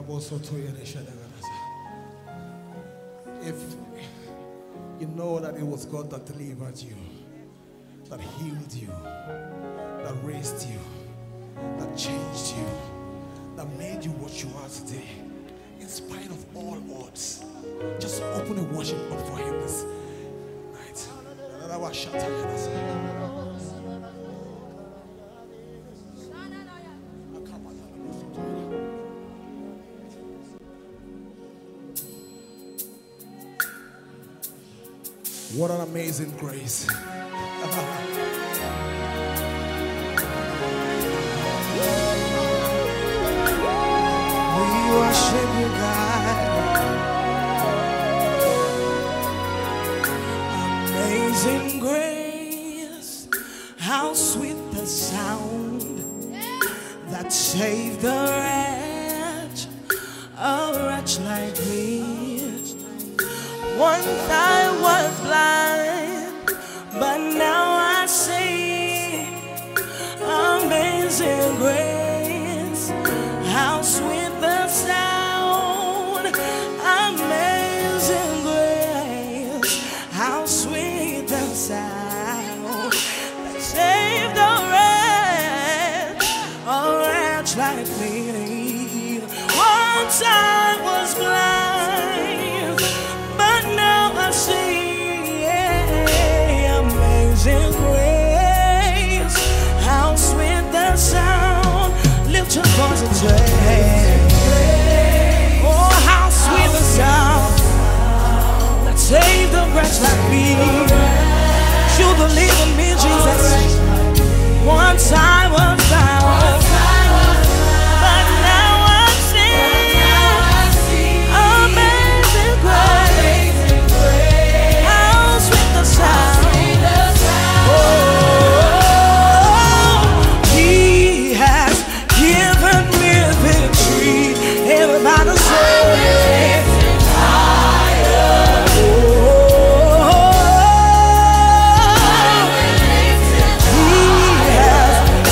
If you know that it was God that delivered you, that healed you, that raised you, that changed you, that made you what you are today, in spite of all odds, just open and worship up for Him this night. What an amazing grace. We worship you, God. Amazing grace, how sweet the sound that saved a wretch like me. Once I was blind, but now I see. Amazing grace, how sweet the sound. Amazing grace, how sweet the sound that saved a wretch like me. Once I was blind, but now I see. Amazing grace, how sweet the sound. Lift your voice and say, oh, how sweet the sound that saved a wretch like me. You believe in me, Jesus. Once I was bound, but now I see. Amazing grace, how sweet the sound. Oh, He has given me victory. Everybody say, He has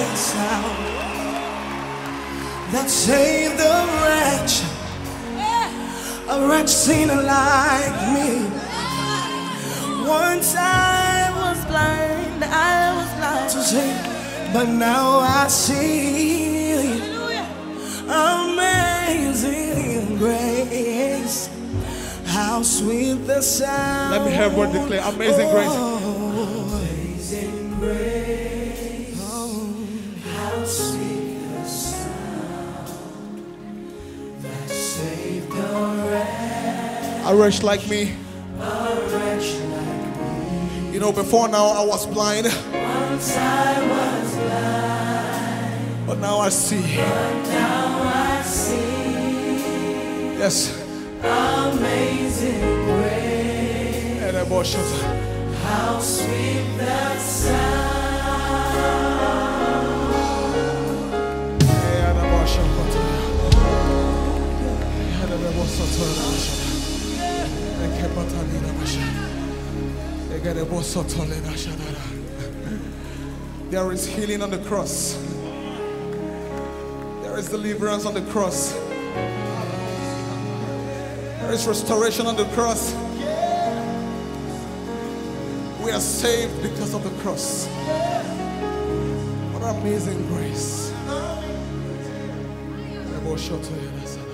sound that saved a wretch sinner like me. Once I was blind to see, but now I see. Amazing grace, how sweet the sound. Let me hear everyone declare amazing grace. Amazing grace, how sweet the sound that saved A wretch like me. You know, before now I was blind. Once I was blind, but now I see. Yes. Amazing grace, how sweet the There is healing on the cross. There is deliverance on the cross. There is restoration on the cross. We are saved because of the cross. What amazing grace.